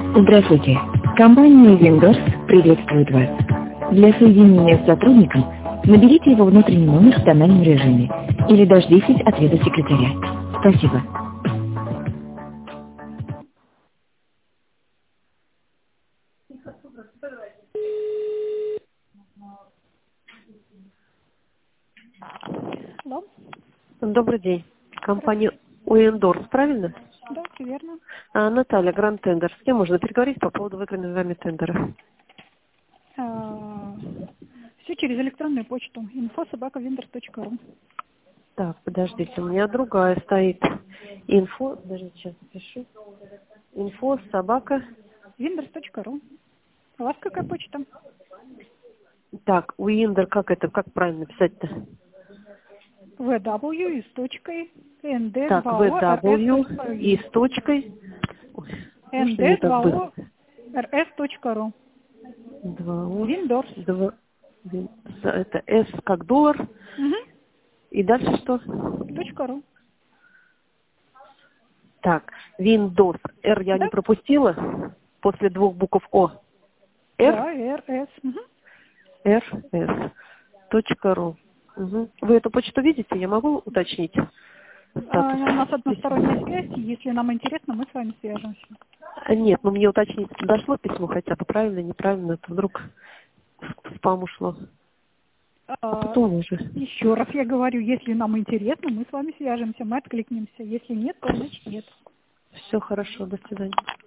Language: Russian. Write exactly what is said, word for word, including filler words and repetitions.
Здравствуйте. Компания Windows приветствует вас. Для соединения с сотрудником наберите его внутренний номер в тональном режиме или дождитесь ответа секретаря. Спасибо. Алло. Добрый день. Компания Windows, правильно? Да, все верно. А, Наталья, Гранд Тендер. С кем можно переговорить по поводу выигранного вами тендера? А, все через электронную почту. инфо собака виндорс точка ру. Так, подождите, у меня другая стоит. Инфо, подождите, сейчас напишу. Инфо собака. виндорс точка ру. У вас какая почта? Так, Уиндер, как это, как правильно писать-то? ви дабл ю и с точкой эн дэ Так, два о эр эс ви дабл ю и с точкой. Ой, эн можно мне дэ так два было? о эр эс точка ру. два о. Windows. два, вин- это S как доллар. Угу. И дальше что? Точка ру. Так, Windows. R я Да? не пропустила. После двух букв О. Да, R, эр эс. Угу. R, S. Точка ру. Угу. Вы эту почту видите? Я могу уточнить А, у нас статус? односторонняя связь. Если нам интересно, мы с вами свяжемся. А, Нет, ну мне уточнить, дошло письмо хотя бы, правильно, неправильно, это вдруг в спам ушло. А А, потом уже. еще раз я говорю, если нам интересно, мы с вами свяжемся, мы откликнемся. Если нет, то значит нет. Все хорошо, до свидания.